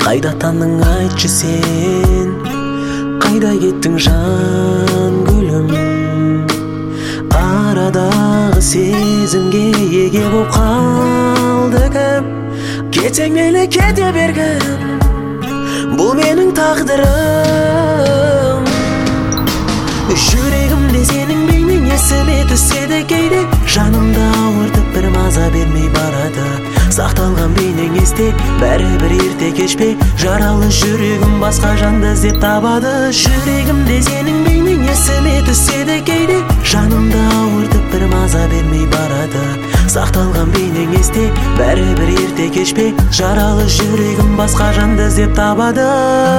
Қайда тандың айтшы сен, қайда кеттің жан гүлім? Арадағы сезімге еге боп қалды кім? Кетсең мейлі кете бергін, бұл менің тағдырым. Жүрегімде сенің бейнең есіме түседі кейде, жанымда ауыртып бір маза бермей барады. Сақталған бейнең есте, бәрібір ерте кешпе, жаралы жүрегім басқа жанды іздеп табады. Жүрегімде сенің бейнең есіме түседі кейде, жанымда ауыртып бір маза бермей барады. Сақталған бейнең есте, бәрібір ерте кешпе, жаралы жүрегім басқа жанды іздеп табады.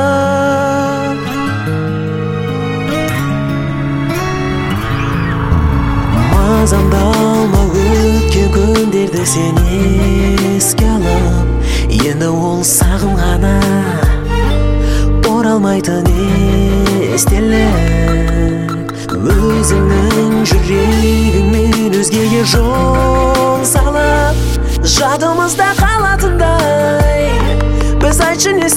Мазамды алма өткен күндерді сен еске алып, енді ол сағым ғана оралмайтын естелік. Өзіңнің жүрегіңмен өзгеге жол салып, жадымызда қалатындай біз айтшы не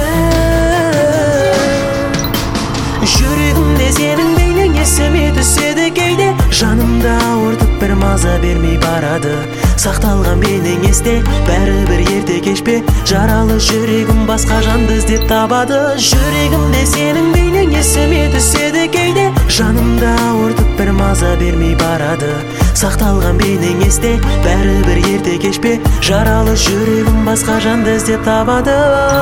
істедің? Жүрегімде сенің бейнең есіме түседі кейде, жанымда ауыртып бір маза бермей барады. Сақталған бейнең есте, бәрібір ерте кешпе, жаралы жүрегім басқа жанды іздеп табады. Жүрегімде сенің бейнең есіме түседі кейде, жанымда ауыртып бір маза бермей барады. Сақталған бейнең есте, бәрібір ерте кешпе, жаралы жүрегім басқа жанды іздеп табады.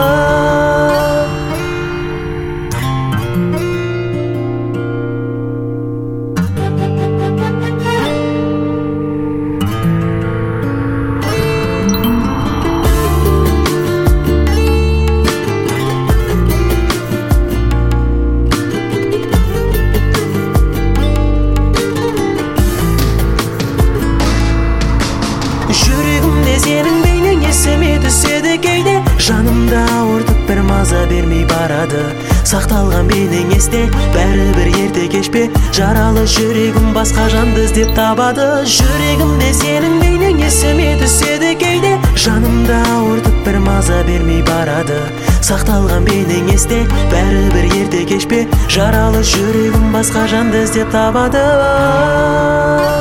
Жүрегімде сенің бейнең есіме түседі кейде, жанымда ауыртып бір маза бермей барады. Сақталған бейнең есте, бәрібір ерте кешпе, жаралы жүрегім басқа жанды іздеп табады. Жүрегімде сенің бейнең есіме түседі кейде, жанымда ауыртып бір маза бермей барады. Сақталған бейнең есте, бәрібір ерте кешпе, жаралы жүрегім басқа жанды іздеп табады.